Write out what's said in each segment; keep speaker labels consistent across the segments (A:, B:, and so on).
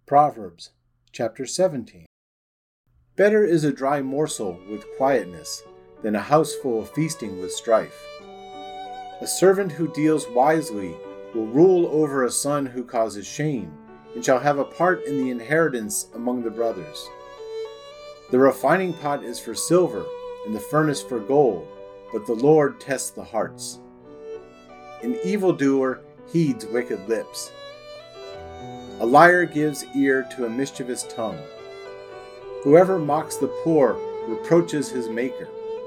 A: Proverbs chapter 17. Better is a dry morsel with quietness than a house full of feasting with strife. A servant who deals wisely will rule over a son who causes shame, and shall have a part in the inheritance among the brothers. The refining pot is for silver, and the furnace for gold, but the Lord tests the hearts. An evildoer heeds wicked lips. A liar gives ear to a mischievous tongue. Whoever mocks the poor reproaches his maker.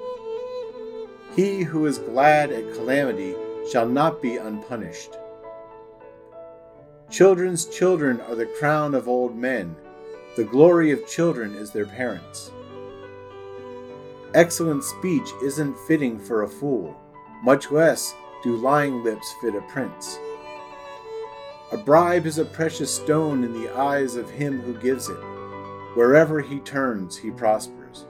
A: He who is glad at calamity shall not be unpunished. Children's children are the crown of old men. The glory of children is their parents. Excellent speech isn't fitting for a fool, much less do lying lips fit a prince. A bribe is a precious stone in the eyes of him who gives it. Wherever he turns, he prospers.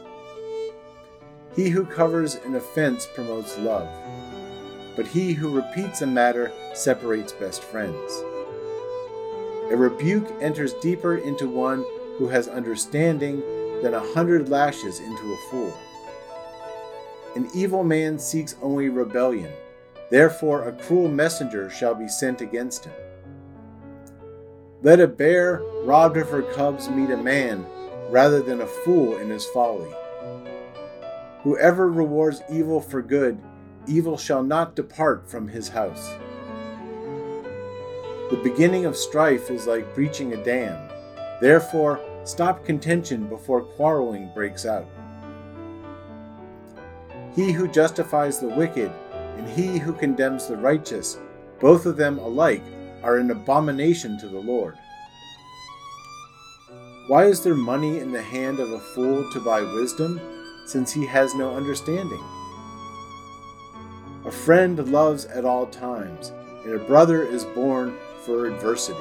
A: He who covers an offense promotes love, but he who repeats a matter separates best friends. A rebuke enters deeper into one who has understanding than 100 lashes into a fool. An evil man seeks only rebellion, therefore a cruel messenger shall be sent against him. Let a bear robbed of her cubs meet a man, rather than a fool in his folly. Whoever rewards evil for good, evil shall not depart from his house. The beginning of strife is like breaching a dam. Therefore, stop contention before quarreling breaks out. He who justifies the wicked and he who condemns the righteous, both of them alike, are an abomination to the Lord. Why is there money in the hand of a fool to buy wisdom, since he has no understanding? A friend loves at all times, and a brother is born for adversity.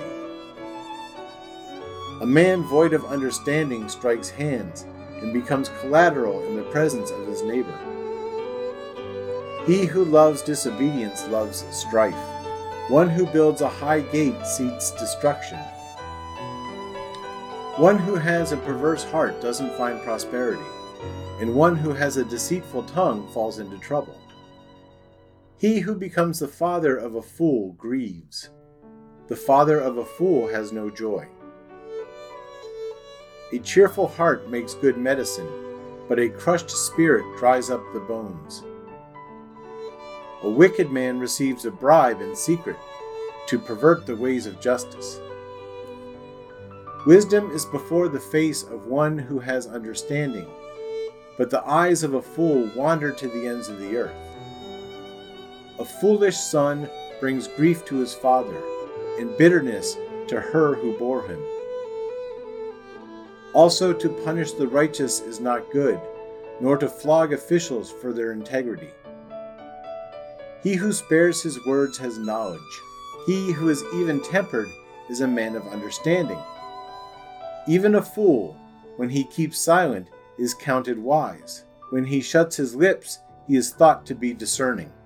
A: A man void of understanding strikes hands and becomes collateral in the presence of his neighbor. He who loves disobedience loves strife. One who builds a high gate seeks destruction. One who has a perverse heart doesn't find prosperity, and one who has a deceitful tongue falls into trouble. He who becomes the father of a fool grieves. The father of a fool has no joy. A cheerful heart makes good medicine, but a crushed spirit dries up the bones. A wicked man receives a bribe in secret to pervert the ways of justice. Wisdom is before the face of one who has understanding, but the eyes of a fool wander to the ends of the earth. A foolish son brings grief to his father, and bitterness to her who bore him. Also, to punish the righteous is not good, nor to flog officials for their integrity. He who spares his words has knowledge. He who is even-tempered is a man of understanding. Even a fool, when he keeps silent, is counted wise. When he shuts his lips, he is thought to be discerning.